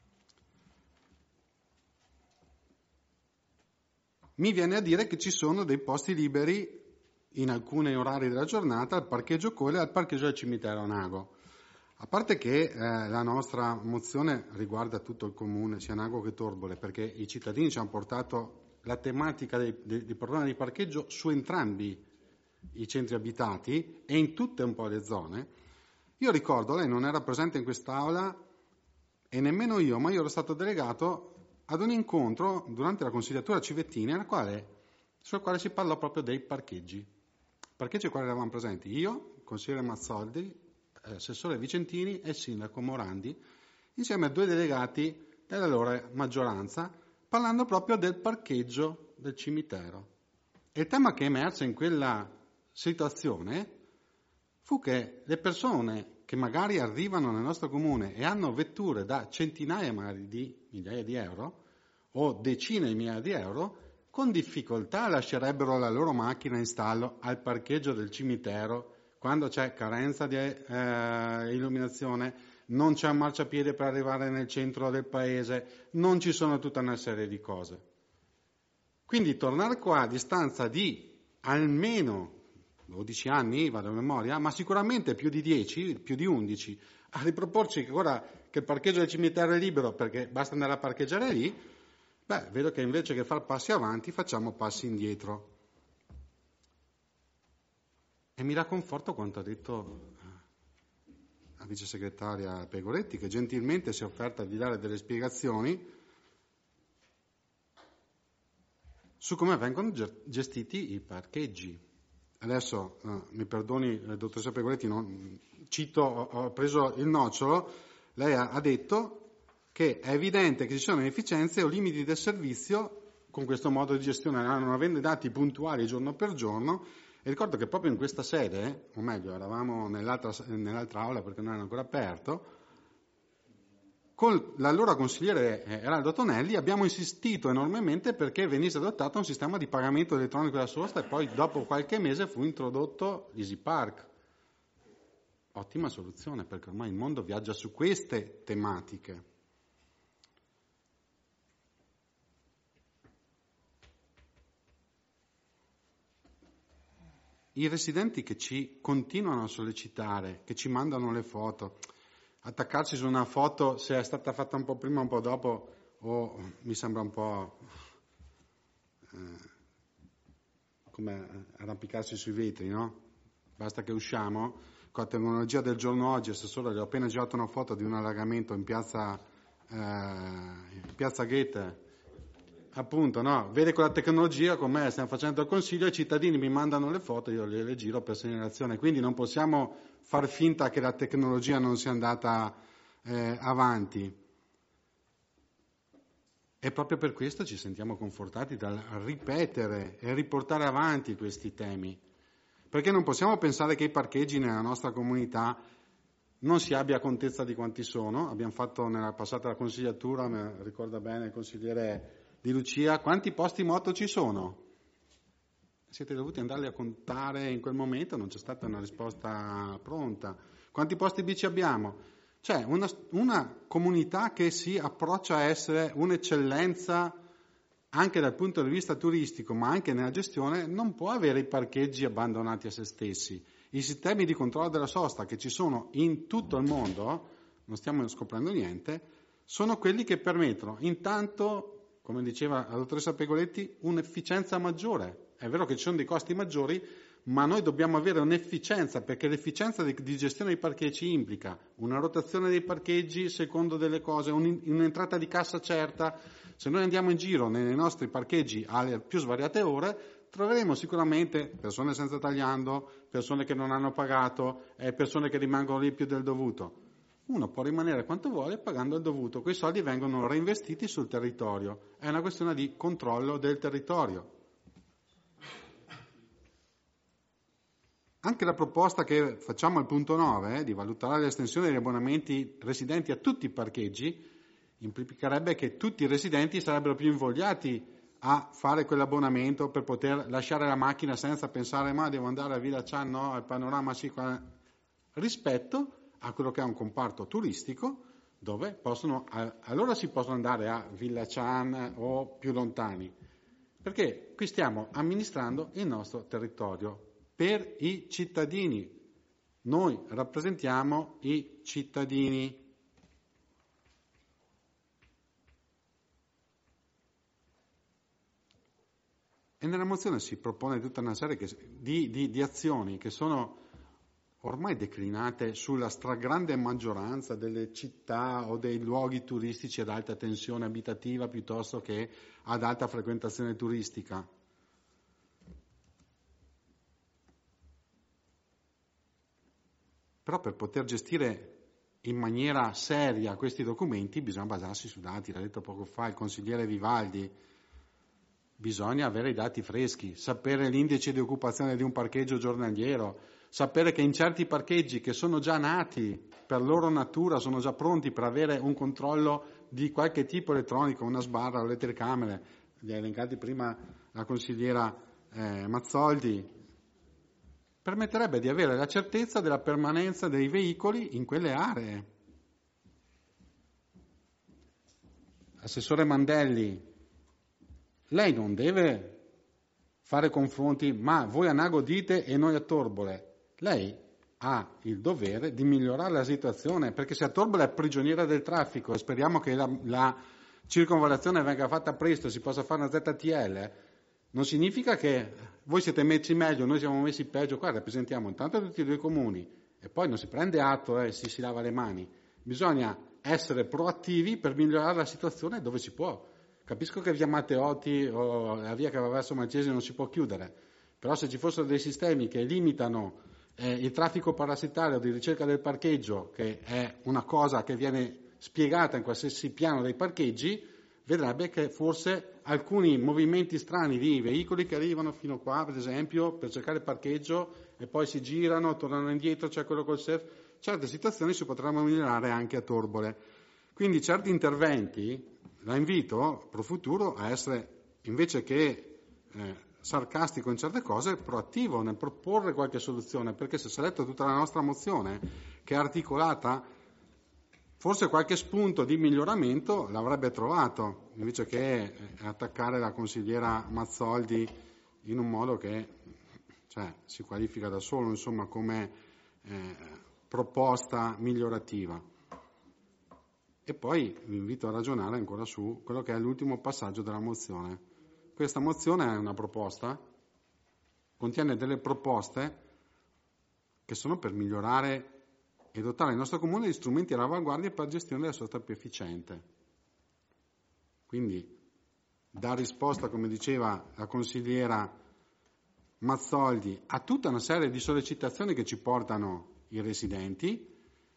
Mi viene a dire che ci sono dei posti liberi in alcuni orari della giornata al parcheggio Colle e al parcheggio del cimitero Nago. A parte che eh, la nostra mozione riguarda tutto il comune, sia Nago che Torbole, perché i cittadini ci hanno portato la tematica dei, dei, dei problemi di parcheggio su entrambi i centri abitati e in tutte un po' le zone. Io ricordo, lei non era presente in quest'aula e nemmeno io, ma io ero stato delegato ad un incontro durante la consigliatura Civettini, alla quale, sul quale si parlò proprio dei parcheggi. Parcheggi ai quali eravamo presenti io, il consigliere Mazzoldi, l'assessore Vicentini e il sindaco Morandi, insieme a due delegati della loro maggioranza, parlando proprio del parcheggio del cimitero. E il tema che emerse in quella situazione fu che le persone che magari arrivano nel nostro comune e hanno vetture da centinaia magari di migliaia di euro o decine di migliaia di euro, con difficoltà lascerebbero la loro macchina in stallo al parcheggio del cimitero quando c'è carenza di eh, illuminazione, non c'è un marciapiede per arrivare nel centro del paese, non ci sono tutta una serie di cose. Quindi tornare qua a distanza di almeno dodici anni, vado a memoria, ma sicuramente più di dieci, più di undici, a riproporci che ora che il parcheggio del cimitero è libero perché basta andare a parcheggiare lì, beh, vedo che invece che far passi avanti facciamo passi indietro. E mi dà conforto quanto ha detto la vice segretaria Pegoretti, che gentilmente si è offerta di dare delle spiegazioni su come vengono gestiti i parcheggi. Adesso eh, mi perdoni, eh, dottoressa Pegoretti, non, cito, ho, ho preso il nocciolo, lei ha, ha detto che è evidente che ci sono inefficienze o limiti del servizio con questo modo di gestione, non avendo dati puntuali giorno per giorno. E ricordo che proprio in questa sede, o meglio, eravamo nell'altra, nell'altra aula perché non era ancora aperto, con l'allora consigliere Eraldo Tonelli abbiamo insistito enormemente perché venisse adottato un sistema di pagamento elettronico della sosta e poi dopo qualche mese fu introdotto Easy Park. Ottima soluzione, perché ormai il mondo viaggia su queste tematiche. I residenti che ci continuano a sollecitare, che ci mandano le foto, attaccarsi su una foto se è stata fatta un po' prima o un po' dopo, o oh, mi sembra un po' eh, come arrampicarsi sui vetri, no? Basta che usciamo, con la tecnologia del giorno oggi, assessore, le ho appena girato una foto di un allagamento in piazza, eh, in piazza Goethe, appunto, no? Vede con la tecnologia come stiamo facendo il consiglio, i cittadini mi mandano le foto, io le, le giro per segnalazione, quindi non possiamo far finta che la tecnologia non sia andata eh, avanti. E proprio per questo ci sentiamo confortati dal ripetere e riportare avanti questi temi, perché non possiamo pensare che i parcheggi nella nostra comunità non si abbia contezza di quanti sono. Abbiamo fatto nella passata consigliatura, mi ricorda bene il consigliere Di Lucia, quanti posti moto ci sono? Siete dovuti andarli a contare in quel momento, non c'è stata una risposta pronta. Quanti posti bici abbiamo? C'è una, una comunità che si approccia a essere un'eccellenza anche dal punto di vista turistico, ma anche nella gestione, non può avere i parcheggi abbandonati a se stessi. I sistemi di controllo della sosta che ci sono in tutto il mondo, non stiamo scoprendo niente, sono quelli che permettono intanto, come diceva la dottoressa Pegoretti, un'efficienza maggiore. È vero che ci sono dei costi maggiori, ma noi dobbiamo avere un'efficienza, perché l'efficienza di, di gestione dei parcheggi implica una rotazione dei parcheggi secondo delle cose, un, un'entrata di cassa certa. Se noi andiamo in giro nei nostri parcheggi alle più svariate ore, troveremo sicuramente persone senza tagliando, persone che non hanno pagato, eh, persone che rimangono lì più del dovuto. Uno può rimanere quanto vuole pagando il dovuto, quei soldi vengono reinvestiti sul territorio, è una questione di controllo del territorio. Anche la proposta che facciamo al punto nove, eh, di valutare l'estensione degli abbonamenti residenti a tutti i parcheggi, implicherebbe che tutti i residenti sarebbero più invogliati a fare quell'abbonamento per poter lasciare la macchina senza pensare ma devo andare a Villa Cian, no, al panorama sì, qua... rispetto a quello che è un comparto turistico dove possono, allora si possono andare a Villa Cian o più lontani, perché qui stiamo amministrando il nostro territorio per i cittadini, noi rappresentiamo i cittadini. E nella mozione si propone tutta una serie che, di, di, di azioni che sono ormai declinate sulla stragrande maggioranza delle città o dei luoghi turistici ad alta tensione abitativa piuttosto che ad alta frequentazione turistica. Però per poter gestire in maniera seria questi documenti bisogna basarsi su dati, l'ha detto poco fa il consigliere Vivaldi, bisogna avere i dati freschi, sapere l'indice di occupazione di un parcheggio giornaliero, sapere che in certi parcheggi che sono già nati per loro natura, sono già pronti per avere un controllo di qualche tipo elettronico, una sbarra o le telecamere, li ha elencati prima la consigliera eh, Mazzoldi, permetterebbe di avere la certezza della permanenza dei veicoli in quelle aree. Assessore Mandelli, lei non deve fare confronti, ma voi a Nago dite e noi a Torbole. Lei ha il dovere di migliorare la situazione, perché se a Torbole è prigioniera del traffico e speriamo che la, la circonvallazione venga fatta presto e si possa fare una Z T L, non significa che voi siete messi meglio, noi siamo messi peggio. Qua rappresentiamo intanto tutti e due i comuni e poi non si prende atto e si, si lava le mani. Bisogna essere proattivi per migliorare la situazione dove si può. Capisco che via Matteotti o la via che va verso Malcesine non si può chiudere, però se ci fossero dei sistemi che limitano eh, il traffico parassitario di ricerca del parcheggio, che è una cosa che viene spiegata in qualsiasi piano dei parcheggi, vedrebbe che forse alcuni movimenti strani di veicoli che arrivano fino qua, per esempio, per cercare parcheggio e poi si girano, tornano indietro, c'è quello col surf, certe situazioni si potranno migliorare anche a Torbole. Quindi certi interventi la invito pro futuro a essere, invece che eh, sarcastico in certe cose, proattivo nel proporre qualche soluzione, perché se si è letto tutta la nostra mozione, che è articolata, forse qualche spunto di miglioramento l'avrebbe trovato, invece che attaccare la consigliera Mazzoldi in un modo che cioè, si qualifica da solo, insomma, come eh, proposta migliorativa. E poi vi invito a ragionare ancora su quello che è l'ultimo passaggio della mozione. Questa mozione è una proposta, contiene delle proposte che sono per migliorare e dotare il nostro comune di strumenti all'avanguardia per gestione della società più efficiente. Quindi dà risposta, come diceva la consigliera Mazzoldi, a tutta una serie di sollecitazioni che ci portano i residenti,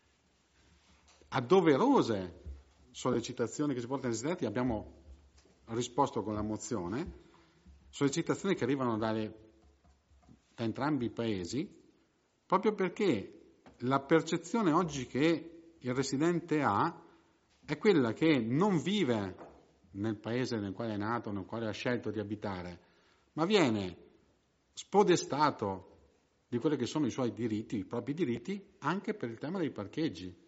a doverose sollecitazioni che ci portano i residenti abbiamo risposto con la mozione, sollecitazioni che arrivano dalle, da entrambi i paesi, proprio perché la percezione oggi che il residente ha è quella che non vive nel paese nel quale è nato, nel quale ha scelto di abitare, ma viene spodestato di quelli che sono i suoi diritti, i propri diritti, anche per il tema dei parcheggi.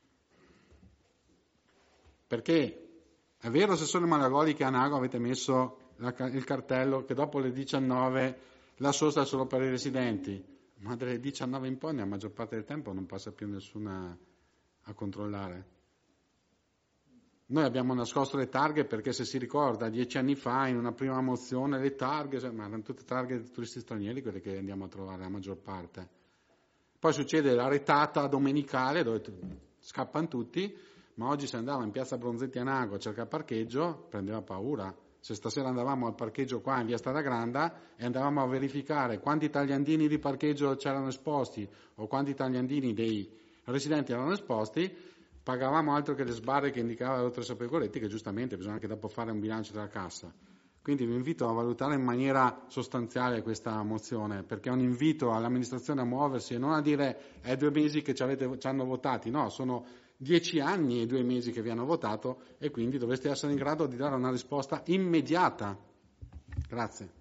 Perché è vero, Assessore Malagoli, che a Nago avete messo la, il cartello che dopo le diciannove la sosta è solo per i residenti, ma dalle diciannove in poi, nella maggior parte del tempo, non passa più nessuna a controllare. Noi abbiamo nascosto le targhe perché, se si ricorda, dieci anni fa, in una prima mozione, le targhe, ma erano tutte targhe di turisti stranieri quelle che andiamo a trovare, la maggior parte. Poi succede la retata domenicale, dove scappano tutti, ma oggi se andava in piazza Bronzetti a Nago a cercare parcheggio, prendeva paura. Se stasera andavamo al parcheggio qua in via Strada Granda e andavamo a verificare quanti tagliandini di parcheggio c'erano esposti o quanti tagliandini dei residenti erano esposti, pagavamo altro che le sbarre che indicava la dottoressa Pecoretti, che giustamente bisogna anche dopo fare un bilancio della cassa. Quindi vi invito a valutare in maniera sostanziale questa mozione, perché è un invito all'amministrazione a muoversi e non a dire è due mesi che ci, avete, ci hanno votati, no, sono dieci anni e due mesi che vi hanno votato e quindi dovreste essere in grado di dare una risposta immediata. Grazie.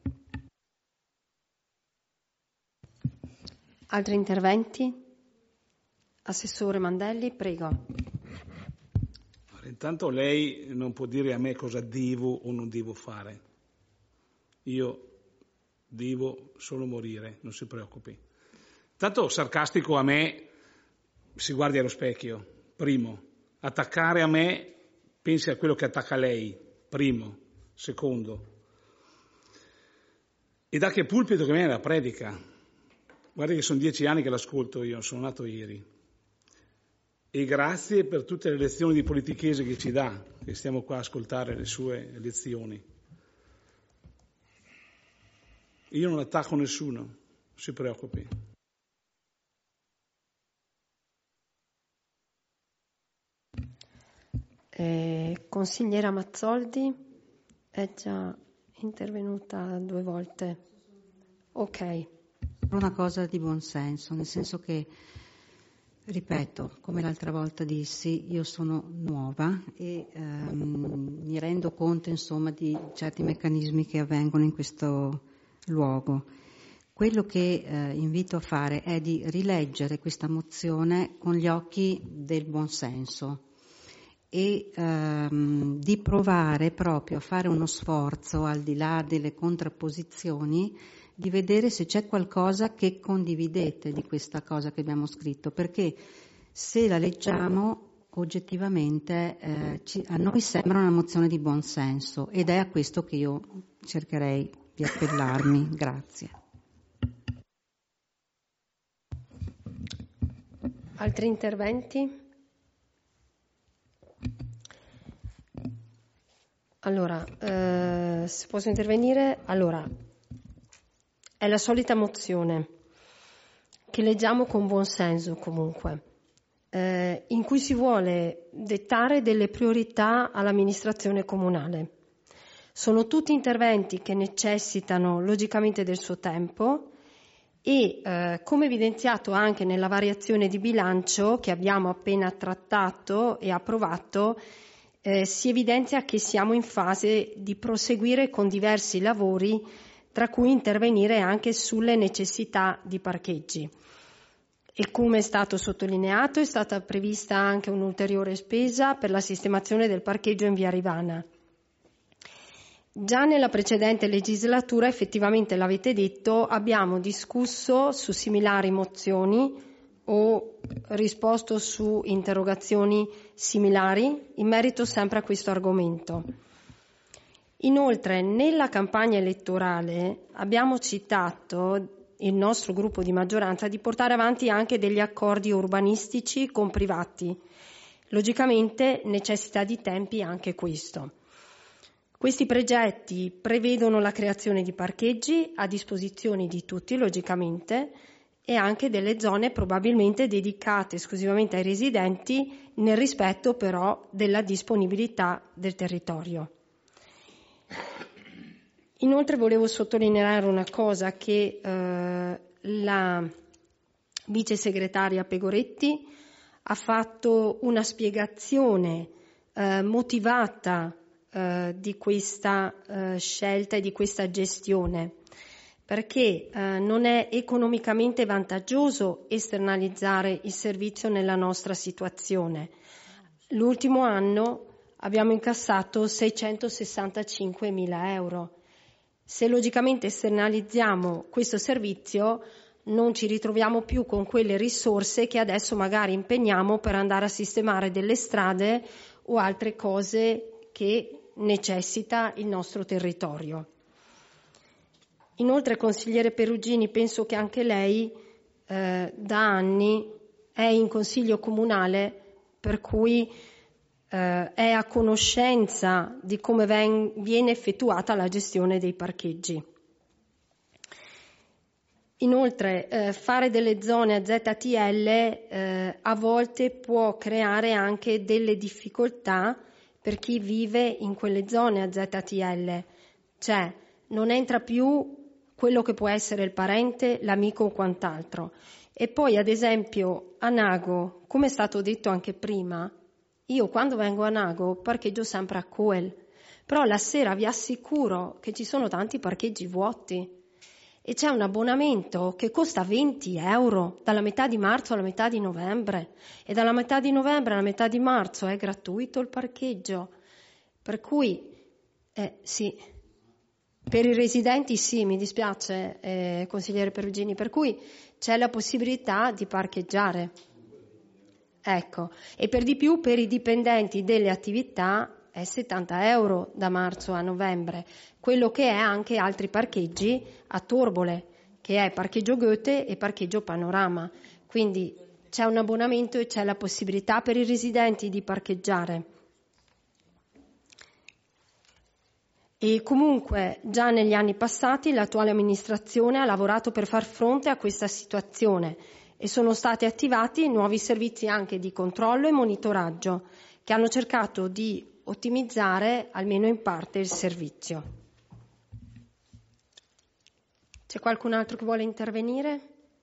Altri interventi? Assessore Mandelli, prego. Intanto lei non può dire a me cosa devo o non devo fare. Io devo solo morire, non si preoccupi. Tanto sarcastico a me, si guardi allo specchio. Primo, attaccare a me, pensi a quello che attacca lei. Primo. Secondo, e da che pulpito che viene la predica. Guardi che sono dieci anni che l'ascolto io, sono nato ieri. E grazie per tutte le lezioni di politichese che ci dà, che stiamo qua a ascoltare le sue lezioni. Io non attacco nessuno, non si preoccupi. Eh, consigliera Mazzoldi è già intervenuta due volte. Ok. Una cosa di buon senso, nel senso che, ripeto, come l'altra volta dissi, io sono nuova e ehm, mi rendo conto, insomma, di certi meccanismi che avvengono in questo luogo. Quello che eh, invito a fare è di rileggere questa mozione con gli occhi del buon senso e ehm, di provare proprio a fare uno sforzo, al di là delle contrapposizioni, di vedere se c'è qualcosa che condividete di questa cosa che abbiamo scritto, perché se la leggiamo oggettivamente eh, ci, a noi sembra una mozione di buon senso, ed è a questo che io cercherei di appellarmi. Grazie. Altri interventi? Allora, eh, se posso intervenire, allora, è la solita mozione che leggiamo con buon senso comunque, eh, in cui si vuole dettare delle priorità all'amministrazione comunale. Sono tutti interventi che necessitano logicamente del suo tempo e, eh, come evidenziato anche nella variazione di bilancio che abbiamo appena trattato e approvato, Eh, si evidenzia che siamo in fase di proseguire con diversi lavori, tra cui intervenire anche sulle necessità di parcheggi. E come è stato sottolineato, è stata prevista anche un'ulteriore spesa per la sistemazione del parcheggio in via Rivana. Già nella precedente legislatura, effettivamente l'avete detto, abbiamo discusso su similari mozioni o risposto su interrogazioni similari in merito sempre a questo argomento. Inoltre, nella campagna elettorale abbiamo citato, il nostro gruppo di maggioranza, di portare avanti anche degli accordi urbanistici con privati. Logicamente necessita di tempi anche questo. Questi progetti prevedono la creazione di parcheggi a disposizione di tutti, logicamente, e anche delle zone probabilmente dedicate esclusivamente ai residenti, nel rispetto però della disponibilità del territorio. Inoltre volevo sottolineare una cosa che eh, la vice segretaria Pegoretti ha fatto una spiegazione eh, motivata eh, di questa eh, scelta e di questa gestione, perché eh, non è economicamente vantaggioso esternalizzare il servizio nella nostra situazione. L'ultimo anno abbiamo incassato seicentosessantacinquemila euro. Se logicamente esternalizziamo questo servizio non ci ritroviamo più con quelle risorse che adesso magari impegniamo per andare a sistemare delle strade o altre cose che necessita il nostro territorio. Inoltre, consigliere Perugini, penso che anche lei eh, da anni è in consiglio comunale, per cui eh, è a conoscenza di come ven- viene effettuata la gestione dei parcheggi. Inoltre, eh, fare delle zone a Z T L eh, a volte può creare anche delle difficoltà per chi vive in quelle zone a Z T L, cioè non entra più quello che può essere il parente, l'amico o quant'altro. E poi, ad esempio, a Nago, come è stato detto anche prima, io quando vengo a Nago parcheggio sempre a Coel, però la sera vi assicuro che ci sono tanti parcheggi vuoti e c'è un abbonamento che costa venti euro dalla metà di marzo alla metà di novembre e dalla metà di novembre alla metà di marzo è gratuito il parcheggio. Per cui, eh, sì... Per i residenti sì, mi dispiace, eh, consigliere Perugini, per cui c'è la possibilità di parcheggiare. Ecco, e per di più per i dipendenti delle attività è settanta euro da marzo a novembre, quello che è anche altri parcheggi a Torbole, che è parcheggio Goethe e parcheggio Panorama. Quindi c'è un abbonamento e c'è la possibilità per i residenti di parcheggiare. E comunque già negli anni passati l'attuale amministrazione ha lavorato per far fronte a questa situazione e sono stati attivati nuovi servizi anche di controllo e monitoraggio che hanno cercato di ottimizzare almeno in parte il servizio. C'è qualcun altro che vuole intervenire?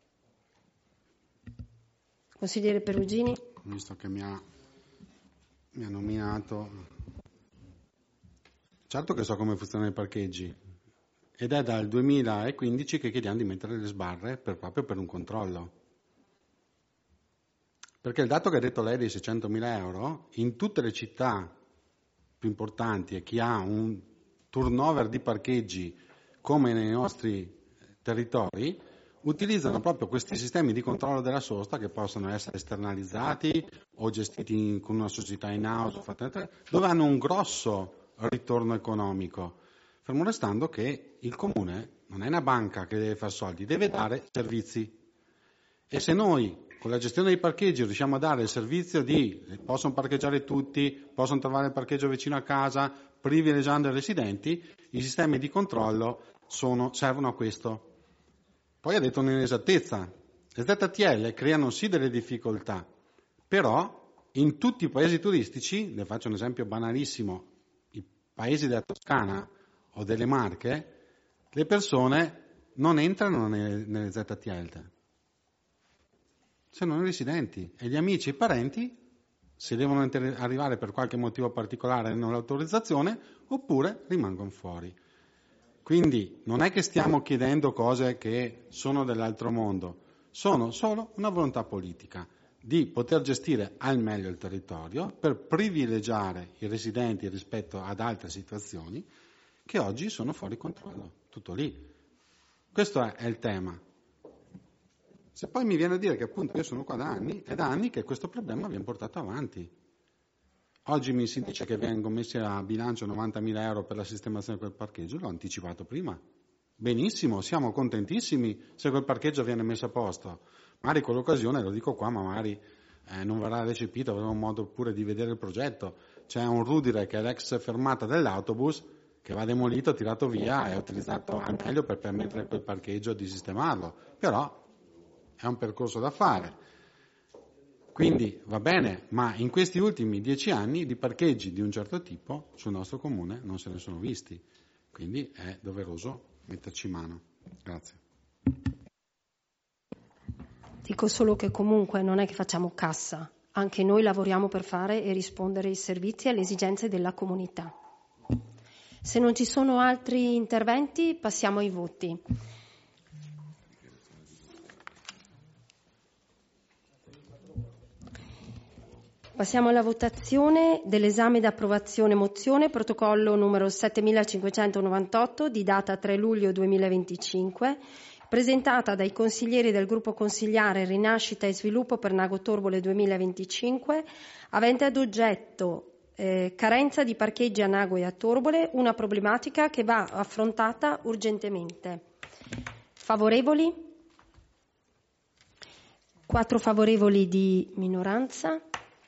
Consigliere Perugini? Visto che mi ha, mi ha nominato... Certo che so come funzionano i parcheggi ed è dal duemilaquindici che chiediamo di mettere le sbarre per, proprio per un controllo. Perché il dato che ha detto lei dei seicentomila euro, in tutte le città più importanti e chi ha un turnover di parcheggi come nei nostri territori, utilizzano proprio questi sistemi di controllo della sosta che possono essere esternalizzati o gestiti con una società in house, dove hanno un grosso ritorno economico, fermo restando che il comune non è una banca che deve fare soldi, deve dare servizi. E se noi con la gestione dei parcheggi riusciamo a dare il servizio di possono parcheggiare tutti, possono trovare il parcheggio vicino a casa, privilegiando i residenti, i sistemi di controllo sono, servono a questo. Poi ha detto un'inesattezza, le Z T L creano sì delle difficoltà, però in tutti i paesi turistici, le faccio un esempio banalissimo, i paesi della Toscana o delle Marche, le persone non entrano nelle, nelle Z T L, se non i residenti, e gli amici e i parenti, se devono inter- arrivare per qualche motivo particolare non l'autorizzazione, oppure rimangono fuori. Quindi non è che stiamo chiedendo cose che sono dell'altro mondo, sono solo una volontà politica di poter gestire al meglio il territorio per privilegiare i residenti rispetto ad altre situazioni che oggi sono fuori controllo. Tutto lì. Questo è, è il tema. Se poi mi viene a dire che appunto io sono qua da anni, è da anni che questo problema viene portato avanti. Oggi mi si dice che vengono messi a bilancio novantamila euro per la sistemazione del parcheggio, l'ho anticipato prima. Benissimo, siamo contentissimi se quel parcheggio viene messo a posto. Magari con l'occasione, lo dico qua, ma magari eh, non verrà recepito, avremo modo pure di vedere il progetto. C'è un Rudire che è l'ex fermata dell'autobus che va demolito, tirato via e utilizzato al meglio per permettere a quel parcheggio di sistemarlo. Però è un percorso da fare. Quindi va bene, ma in questi ultimi dieci anni di parcheggi di un certo tipo sul nostro comune non se ne sono visti. Quindi è doveroso metterci mano. Grazie. Dico solo che comunque non è che facciamo cassa, anche noi lavoriamo per fare e rispondere ai servizi e alle esigenze della comunità. Se non ci sono altri interventi, passiamo ai voti. Passiamo alla votazione dell'esame d'approvazione mozione protocollo numero settemilacinquecentonovantotto di data tre luglio duemilaventicinque, presentata dai consiglieri del gruppo consigliare Rinascita e Sviluppo per Nago Torbole duemilaventicinque, avente ad oggetto eh, carenza di parcheggi a Nago e a Torbole, una problematica che va affrontata urgentemente. Favorevoli? Quattro favorevoli di minoranza.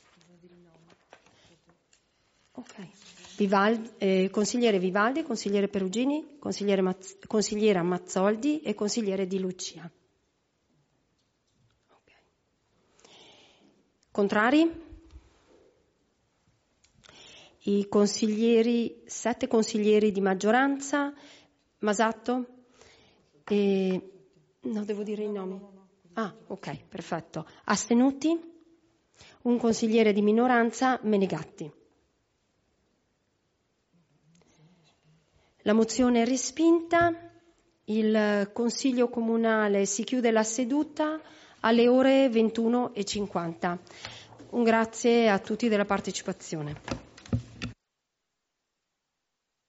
Okay. Vivaldi, eh, consigliere Vivaldi, consigliere Perugini, consigliere Mazz- consigliera Mazzoldi e consigliere Di Lucia. Okay. Contrari? I consiglieri, sette consiglieri di maggioranza, Masatto? E, no, devo dire i nomi. Ah, ok, perfetto. Astenuti? Un consigliere di minoranza, Menegatti. La mozione è respinta, il Consiglio Comunale si chiude la seduta alle ore ventuno e cinquanta. Un grazie a tutti della partecipazione.